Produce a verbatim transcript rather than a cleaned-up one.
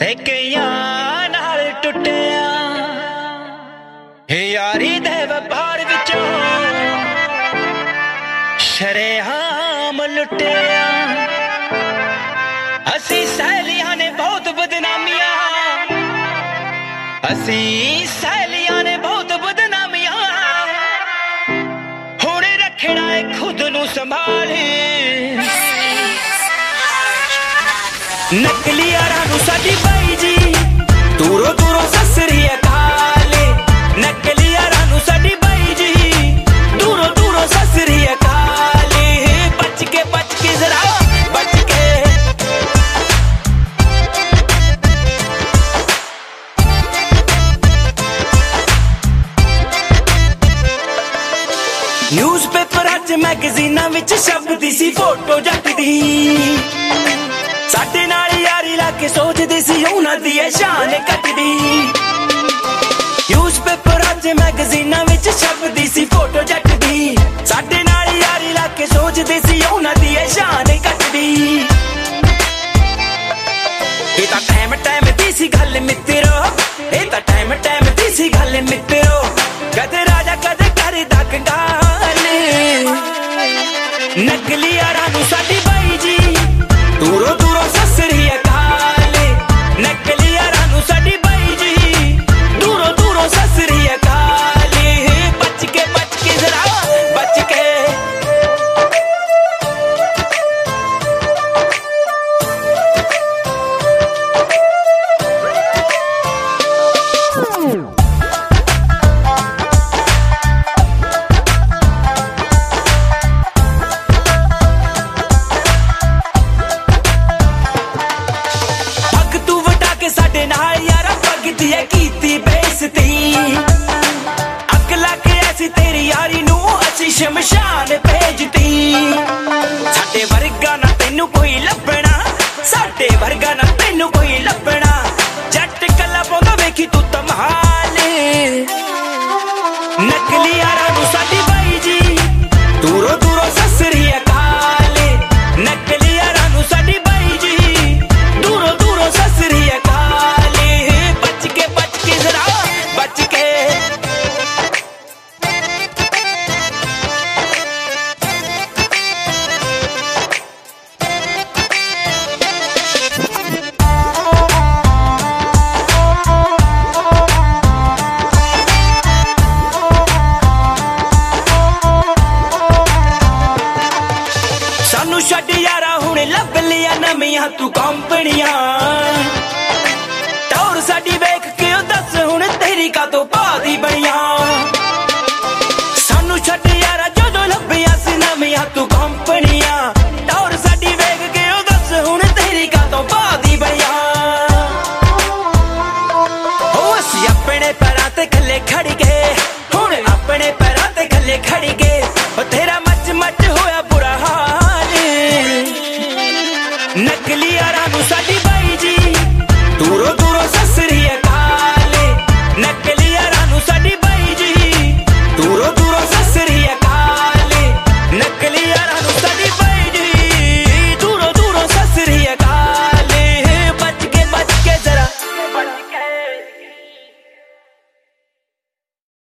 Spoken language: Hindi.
कईयां नाल टुटिया हे यारी दे व्यापार विचों शरेआम लुटिया। असी सहेलियां ने बहुत बदनामियां, असी सहेलियां ने बहुत बदनामियां, हुण रखना है खुद नू संभाल। नकली यारां नू साडी बाई जी दूरों दूरों ससरी अकाल। नकली यारां नू साडी बाई जी दूरों दूरों ससरी अकाल। बच के बच के जरा बच के। न्यूज़पेपर अज मैगजीनां विच छपदी सी फोटो जट दी। साडे नाल यारी ला के सोचदी सी उन्हां दी शान कटदी। न्यूज़पेपर अज मैगजीनां विच छपदी सी फोटो जट दी। साडे नाल यारी ला के सोचदी सी उन्हां दी शान कटदी। ये तां टाइम टाइम दी सी गल मित्रो, ये तां टाइम टाइम दी सी गल मित्रो। कदे राजा कदे करदा कंगाल। नकली यारां नू साडी बाई जी दूरों दूरों ससरी अकाल। नकली यारां नू साडी बाई जी दूरों दूरों ससरी अकाल। बच के बच के जरा बच के। शमशान भेजती साडे वर्गा ना तेनू कोई लभना, साडे वर्गा ना तेनू कोई लभना। जट कला पाउंदा वेखी तू तमाल। नकली यारां नू साडी बाई जी दूरों दूरों ससरी अकाल। नकली यारां नू साडी बाई जी दूरों दूरों ससरी अकाल। बच के बच के जरा बच के। सानू छड्ड यारा हुण लभ लिया नवियां तू कंपनियां। टौर साडी वेख के दस हुण तेरी कातों पा दी बनियां।